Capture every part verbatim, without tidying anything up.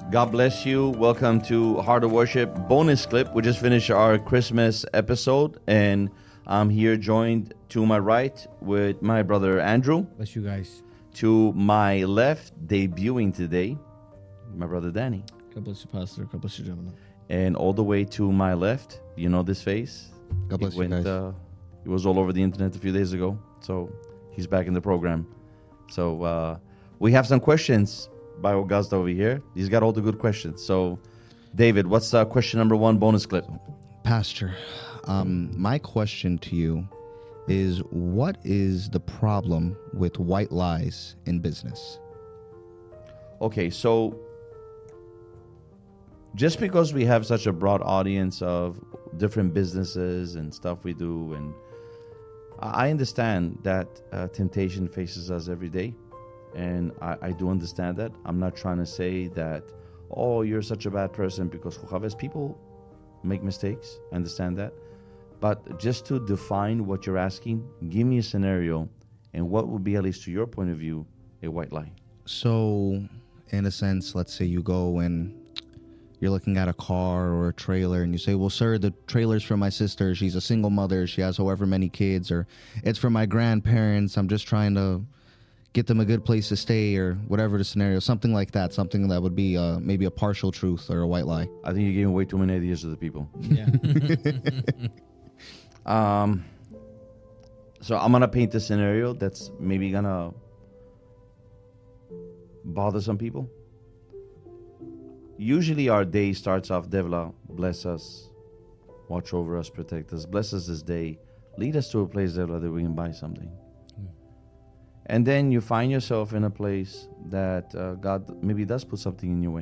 God bless you. Welcome to Heart of Worship bonus clip. We just finished our Christmas episode, and I'm here joined to my right with my brother Andrew. Bless you guys. To my left, debuting today, my brother Danny. God bless you, Pastor. God bless you, gentlemen. And all the way to my left, you know this face. God bless He went, you guys. Uh, he was all over the internet a few days ago, so he's back in the program. So uh, we have some questions by Augusta over here. He's got all the good questions. So, David, what's uh, question number one bonus clip? Pastor, um, my question to you is, what is the problem with white lies in business? Okay, so just because we have such a broad audience of different businesses and stuff we do, and I understand that uh, temptation faces us every day. And I, I do understand that. I'm not trying to say that, oh, you're such a bad person, because Juchavez, people make mistakes. I understand that. But just to define what you're asking, give me a scenario, and what would be, at least to your point of view, a white lie. So, in a sense, let's say you go and you're looking at a car or a trailer, and you say, well, sir, the trailer's for my sister. She's a single mother. She has however many kids. Or it's for my grandparents. I'm just trying to get them a good place to stay, or whatever the scenario, something like that, something that would be uh, maybe a partial truth or a white lie. I think you're giving way too many ideas to the people. Yeah. um, so I'm going to paint a scenario that's maybe going to bother some people. Usually our day starts off, Devla, bless us, watch over us, protect us, bless us this day, lead us to a place, Devla, that we can buy something. And then you find yourself in a place that uh, God maybe does put something in your way.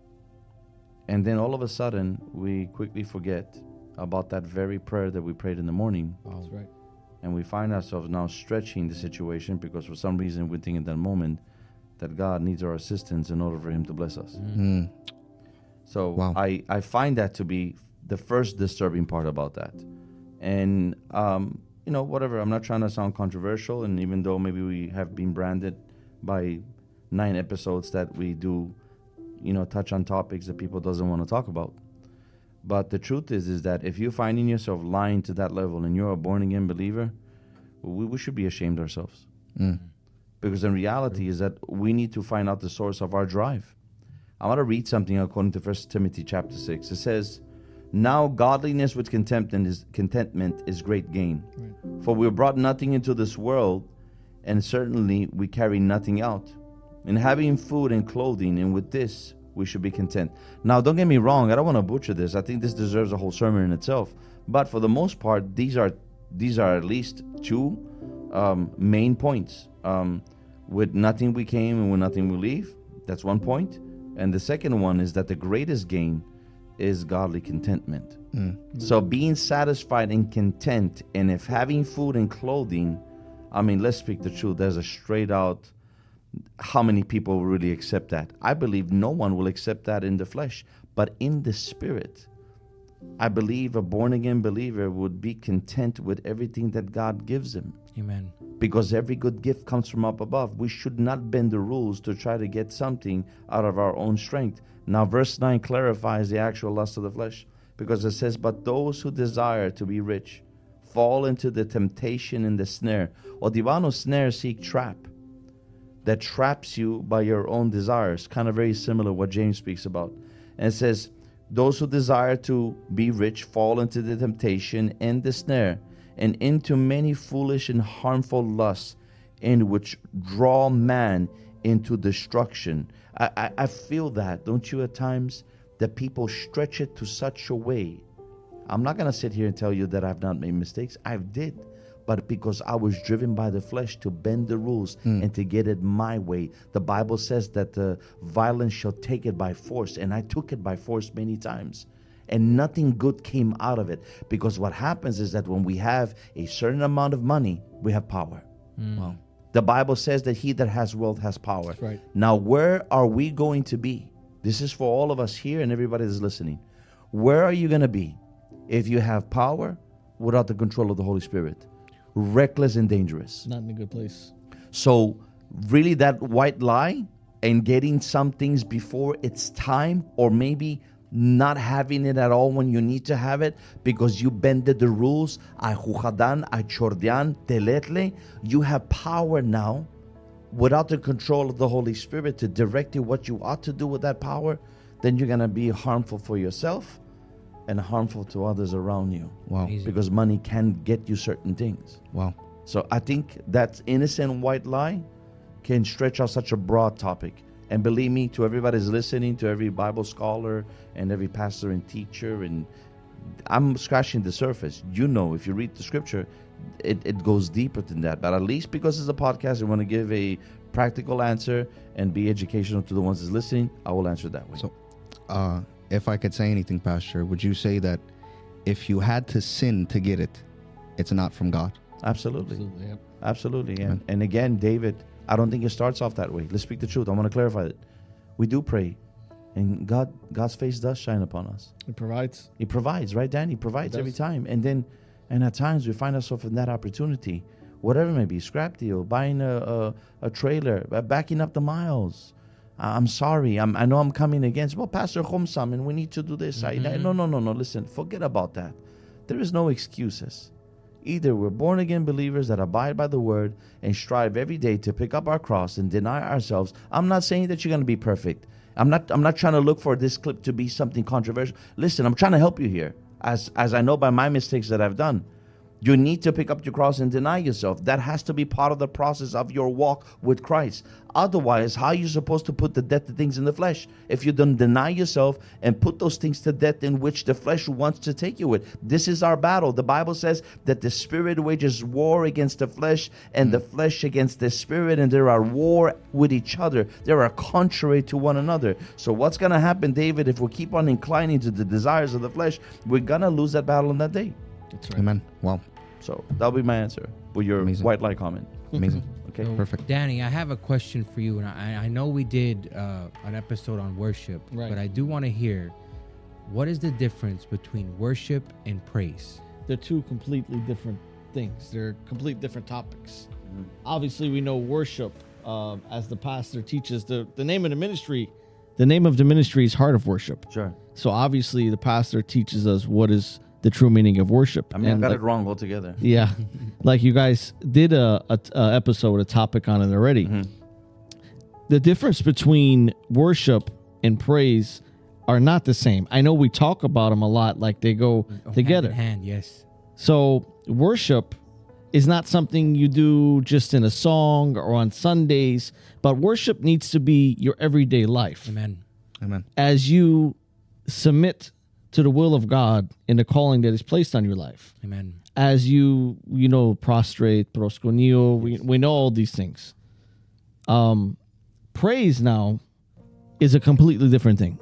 And then all of a sudden, we quickly forget about that very prayer that we prayed in the morning. Wow. That's right. And we find ourselves now stretching the situation because for some reason we think in that moment that God needs our assistance in order for Him to bless us. Mm-hmm. So Wow. I, I find that to be the first disturbing part about that. And um you know, whatever, I'm not trying to sound controversial, and even though maybe we have been branded by nine episodes that we do, you know, touch on topics that people doesn't want to talk about. But the truth is, is that if you're finding yourself lying to that level and you're a born-again believer, we, we should be ashamed ourselves. Mm. Because in reality is that we need to find out the source of our drive. I want to read something according to First Timothy chapter six. It says, now godliness with contentment is, contentment is great gain. Right. For we brought nothing into this world, and certainly we carry nothing out. In having food and clothing, and with this we should be content. Now, don't get me wrong, I don't want to butcher this. I think this deserves a whole sermon in itself. But for the most part, these are these are at least two um, main points. Um, with nothing we came, and with nothing we leave. That's one point. And the second one is that the greatest gain is godly contentment. Mm. So being satisfied and content, and if having food and clothing, I mean, let's speak the truth. There's a straight out, how many people will really accept that? I believe no one will accept that in the flesh, but in the spirit, I believe a born again believer would be content with everything that God gives him. Amen. Because every good gift comes from up above. We should not bend the rules to try to get something out of our own strength. Now, verse nine clarifies the actual lust of the flesh, because it says, but those who desire to be rich fall into the temptation and the snare. O divano snare seek trap, that traps you by your own desires. Kind of very similar to what James speaks about. And it says, those who desire to be rich fall into the temptation and the snare, and into many foolish and harmful lusts, in which draw man into destruction. I, I, I feel that, don't you, at times, that people stretch it to such a way. I'm not going to sit here and tell you that I've not made mistakes. I've did. But because I was driven by the flesh to bend the rules mm. and to get it my way. The Bible says that the violence shall take it by force. And I took it by force many times. And nothing good came out of it. Because what happens is that when we have a certain amount of money, we have power. Mm. Wow. The Bible says that he that has wealth has power. That's right. Now, where are we going to be? This is for all of us here and everybody that's listening. Where are you going to be if you have power without the control of the Holy Spirit? Reckless and dangerous. Not in a good place. So, really, that white lie and getting some things before it's time, or maybe not having it at all when you need to have it because you bended the rules, you have power now without the control of the Holy Spirit to direct you what you ought to do with that power. Then you're going to be harmful for yourself and harmful to others around you. Wow. Amazing. Because money can get you certain things. Wow. So I think that innocent white lie can stretch out such a broad topic. And believe me, to everybody's listening, to every Bible scholar and every pastor and teacher, and I'm scratching the surface. You know, if you read the scripture, it, it goes deeper than that. But at least because it's a podcast, I want to give a practical answer and be educational to the ones that's listening, I will answer that way. So, uh, if I could say anything, Pastor, would you say that if you had to sin to get it, it's not from God? Absolutely. Absolutely, yep. Absolutely. And, and again, David, I don't think it starts off that way. Let's speak the truth. I want to clarify it. We do pray, and God, God's face does shine upon us. He provides. He provides, right, Dan? He provides He every does. time. And then, and at times we find ourselves in that opportunity, whatever it may be, scrap deal, buying a, a, a trailer, uh, backing up the miles. Uh, I'm sorry. I'm, I know I'm coming against, well, Pastor Homsam, and we need to do this. Mm-hmm. I, no, no, no, no. Listen, forget about that. There is no excuses. Either we're born-again believers that abide by the word and strive every day to pick up our cross and deny ourselves. I'm not saying that you're going to be perfect. I'm not I'm not trying to look for this clip to be something controversial. Listen, I'm trying to help you here. As as I know by my mistakes that I've done. You need to pick up your cross and deny yourself. That has to be part of the process of your walk with Christ. Otherwise, how are you supposed to put to death the things in the flesh if you don't deny yourself and put those things to death in which the flesh wants to take you with? This is our battle. The Bible says that the spirit wages war against the flesh and the flesh against the spirit, and there are war with each other. They are contrary to one another. So what's going to happen, David, if we keep on inclining to the desires of the flesh? We're going to lose that battle on that day. That's right. Amen. Wow. So that'll be my answer with your Amazing. white light comment. Amazing. Okay. So, Perfect. Danny, I have a question for you, and I, I know we did uh, an episode on worship, Right. but I do want to hear, what is the difference between worship and praise? They're two completely different things. They're complete different topics. Obviously, we know worship, um, as the pastor teaches, the, the name of the ministry, the name of the ministry is Heart of Worship. Sure. So obviously, the pastor teaches us what is the true meaning of worship. I mean, And I got like- it wrong altogether. Yeah, like you guys did a, a, a episode, a topic on it already. Mm-hmm. The difference between worship and praise are not the same. I know we talk about them a lot, like they go Oh, together. Hand in hand, yes. So worship is not something you do just in a song or on Sundays, but worship needs to be your everyday life. Amen. Amen. As you submit to the will of God in the calling that is placed on your life. Amen. As you, you know, prostrate, proskuneo, we, we know all these things. Um, praise now is a completely different thing.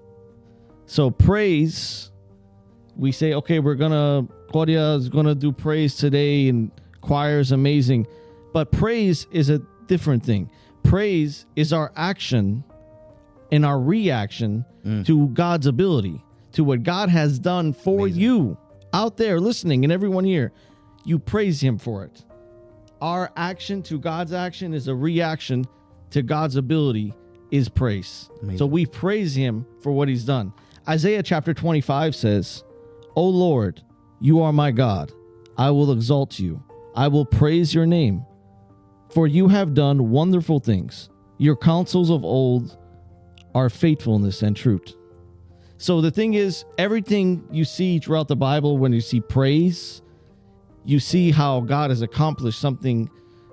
So praise, we say, okay, we're going to, Claudia is going to do praise today and choir is amazing. But praise is a different thing. Praise is our action and our reaction to God's ability, to what God has done for Amazing. you out there listening, and everyone here. You praise him for it. Our action to God's action is a reaction to God's ability is praise. Amazing. So we praise him for what he's done. Isaiah chapter twenty-five says, O Lord, you are my God. I will exalt you. I will praise your name. For you have done wonderful things. Your counsels of old are faithfulness and truth. So the thing is, everything you see throughout the Bible, when you see praise, you see how God has accomplished something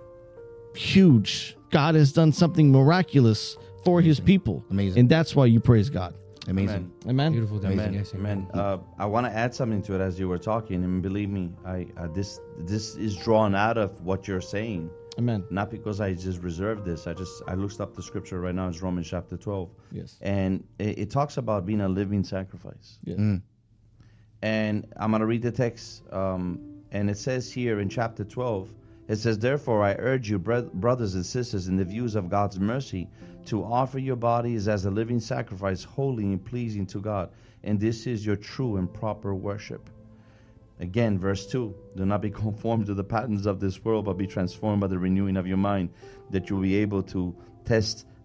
huge. God has done something miraculous for his people. Amazing. And that's why you praise God. Amazing. Amen. Beautiful, Danny. Amen. Yes, Amen. Uh, I want to add something to it as you were talking, and believe me, I uh, this this is drawn out of what you're saying. Amen. Not because I just reserved this. I just I looked up the scripture right now. It's Romans chapter twelve, Yes. and it, it talks about being a living sacrifice. Yes. Mm. And I'm going to read the text. Um, and it says here in chapter twelve, it says, Therefore I urge you, bro- brothers and sisters, in the views of God's mercy, to offer your bodies as a living sacrifice, holy and pleasing to God. And this is your true and proper worship. Again, verse two, do not be conformed to the patterns of this world, but be transformed by the renewing of your mind, that you'll be able to test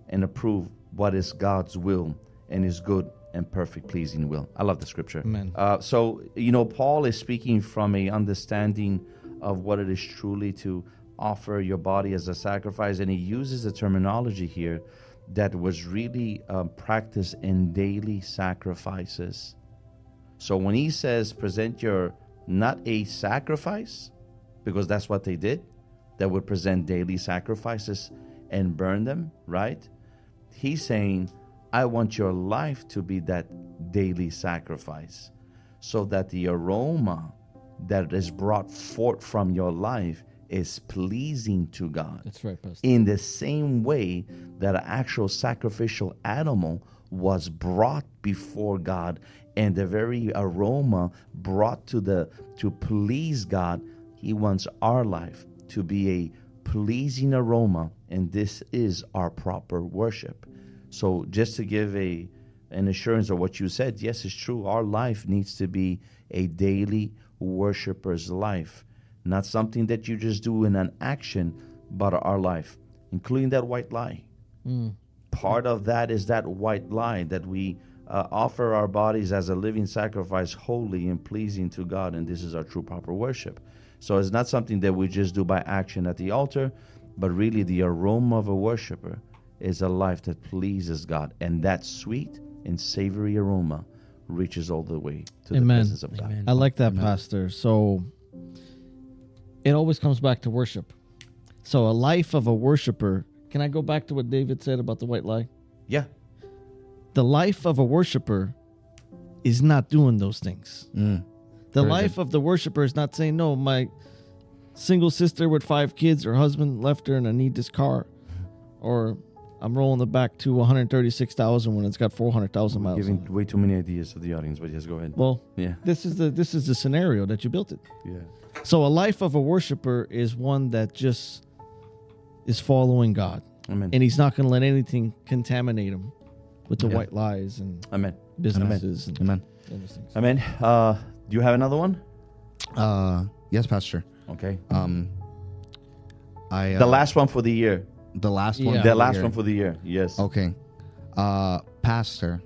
and approve what is God's will and His good and perfect pleasing will. I love the scripture. Amen. Uh, so, you know, Paul is speaking from a understanding of what it is truly to offer your body as a sacrifice, and he uses the terminology here that was really um, practiced in daily sacrifices. So when he says present your, not a sacrifice, because that's what they did, that would present daily sacrifices and burn them, right? He's saying, I want your life to be that daily sacrifice, so that the aroma that is brought forth from your life is pleasing to God. That's right, Pastor. In the same way that an actual sacrificial animal was brought before God, and the very aroma brought to the to please God, He wants our life to be a pleasing aroma, and this is our proper worship. So just to give a an assurance of what you said, yes, it's true. Our life needs to be a daily worshiper's life, not something that you just do in an action, but our life, including that white lie. Mm. Part of that is that white lie that we uh, offer our bodies as a living sacrifice, holy and pleasing to God, and this is our true proper worship. So it's not something that we just do by action at the altar, but really the aroma of a worshiper is a life that pleases God, and that sweet and savory aroma reaches all the way to Amen. the presence of God. Amen. I like that, Amen. Pastor. So it always comes back to worship. So a life of a worshiper. Can I go back to what David said about the white lie? Yeah. The life of a worshiper is not doing those things. Mm. The Very life good. of the worshiper is not saying, no, my single sister with five kids, her husband left her and I need this car. Or I'm rolling it back to one hundred thirty-six thousand when it's got four hundred thousand miles. Giving on it. way too many ideas to the audience, but yes, go ahead. Well, Yeah. this is the this is the scenario that you built it. Yeah. So a life of a worshiper is one that just is following God. Amen. And he's not going to let anything contaminate him with the Yeah. white lies and Amen. businesses and Amen. those things. Amen. Uh, do you have another one? Uh, yes, Pastor. Okay. Um, I uh, The last one for the year. the last one. Yeah. for The last year. one for the year. Yes. Okay. Uh, Pastor,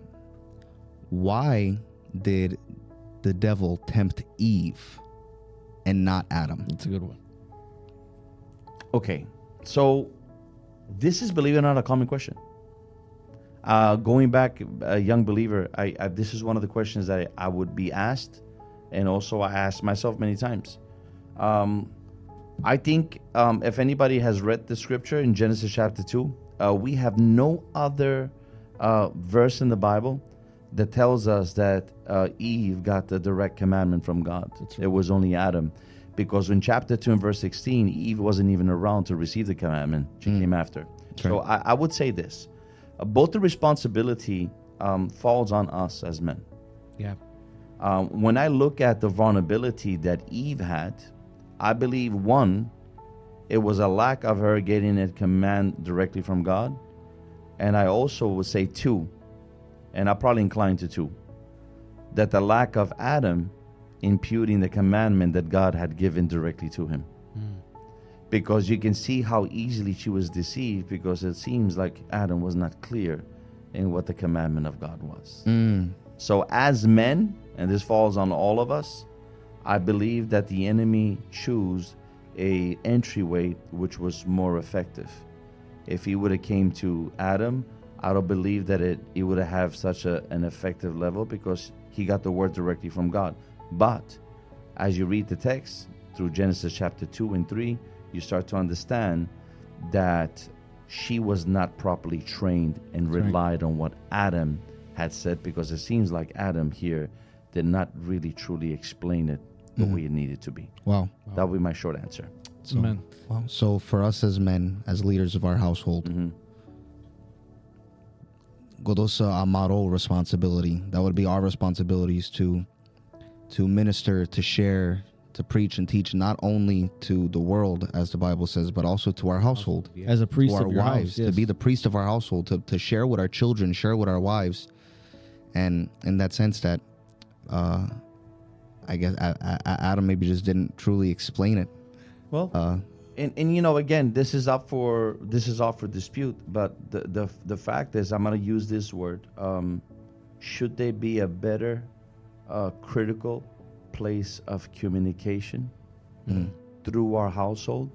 why did the devil tempt Eve and not Adam? That's a good one. Okay. So this is, believe it or not, a common question. Uh, going back, a young believer, I, I this is one of the questions that I, I would be asked, and also I asked myself many times. Um, I think um, if anybody has read the scripture in Genesis chapter two, uh, we have no other uh, verse in the Bible that tells us that uh, Eve got the direct commandment from God. That's right. It was only Adam. Because in chapter two and verse sixteen, Eve wasn't even around to receive the commandment. She Mm. came after. That's So right. I, I would say this. Uh, both the responsibility um, falls on us as men. Yeah. Um, when I look at the vulnerability that Eve had, I believe, one, it was a lack of her getting a command directly from God. And I also would say, two, and I probably incline to two, that the lack of Adam imputing the commandment that God had given directly to him. Mm. Because you can see how easily she was deceived, because it seems like Adam was not clear in what the commandment of God was. Mm. So as men, and this falls on all of us, I believe that the enemy chose a entryway which was more effective. If he would have came to Adam, I don't believe that it, it would have such a, an effective level, because he got the word directly from God. But as you read the text through Genesis chapter two and three, you start to understand that she was not properly trained and That's right. relied on what Adam had said, because it seems like Adam here did not really truly explain it the Mhm. way it needed to be. Wow. That would be my short answer. So, Amen. wow. So for us as men, as leaders of our household, hmm Godosa Amaro responsibility. That would be our responsibilities to to minister, to share, to preach and teach, not only to the world, as the Bible says, but also to our household, Yeah. As a priest to our of your wives, house, to yes. be the priest of our household, to, to share with our children, share with our wives. And in that sense that, uh, I guess A- A- Adam maybe just didn't truly explain it. Well, Uh, and, and you know, again, this is up for this is up for dispute. But the the the fact is, I'm going to use this word. Um, should there be a better uh, critical place of communication Mm. through our household,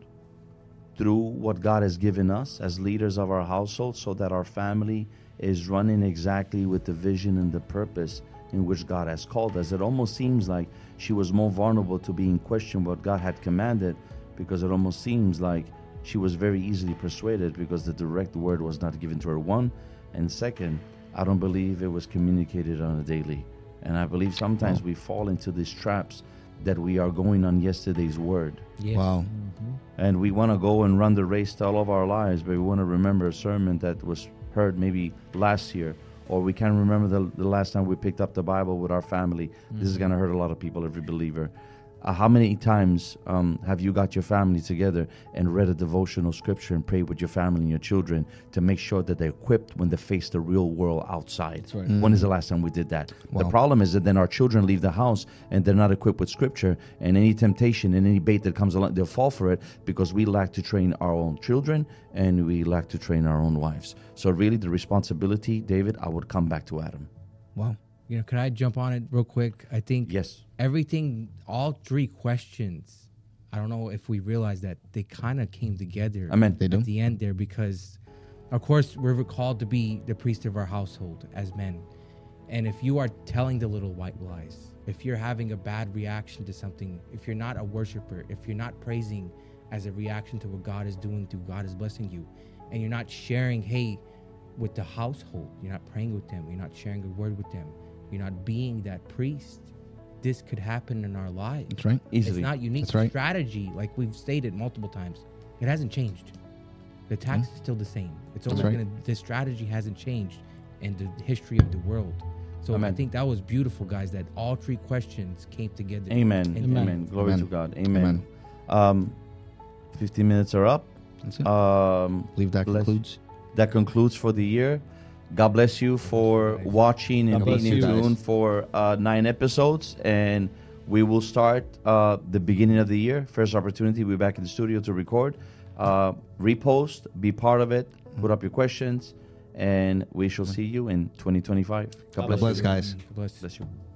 through what God has given us as leaders of our household, so that our family is running exactly with the vision and the purpose in which God has called us? It almost seems like she was more vulnerable to being questioned what God had commanded, because it almost seems like she was very easily persuaded because the direct word was not given to her. One, and second, I don't believe it was communicated on a daily. And I believe sometimes we fall into these traps that we are going on yesterday's word. Yeah. Wow. And we want to go and run the race all of our lives, but we want to remember a sermon that was heard maybe last year, or we can remember the, the last time we picked up the Bible with our family. Mm-hmm. This is going to hurt a lot of people, every believer. Uh, how many times um, have you got your family together and read a devotional scripture and prayed with your family and your children to make sure that they're equipped when they face the real world outside? That's right. Mm. When is the last time we did that? Wow. The problem is that then our children leave the house and they're not equipped with scripture, and any temptation and any bait that comes along, they'll fall for it because we lack to train our own children and we lack to train our own wives. So really the responsibility, David, I would come back to Adam. Wow. You know, could I jump on it real quick? I think Yes. everything, all three questions, I don't know if we realize that they kind of came together Amen. They do. at the end there, because, of course, we're called to be the priest of our household as men. And if you are telling the little white lies, if you're having a bad reaction to something, if you're not a worshiper, if you're not praising as a reaction to what God is doing, to God is blessing you, and you're not sharing, hey, with the household, you're not praying with them, you're not sharing a word with them, you're not being that priest, this could happen in our lives. That's right. Easily. It's not unique. That's right. Strategy, like we've stated multiple times, it hasn't changed. The tax Mm. is still the same. It's That's only right. gonna, the strategy hasn't changed in the history of the world. So Amen. I think that was beautiful, guys, that all three questions came together. Amen. Amen. Amen. Glory Amen. to God. Amen. Amen. Um, fifteen minutes are up. That's it. Um, I believe that bless- concludes. that concludes for the year. God bless you for Guys. watching and God bless being in you. tune for uh, nine episodes. And we will start uh, the beginning of the year. First opportunity, we'll be back in the studio to record. Uh, repost, be part of it, put up your questions, and we shall see you in twenty twenty-five. God God bless bless, you. guys. God bless. Bless you.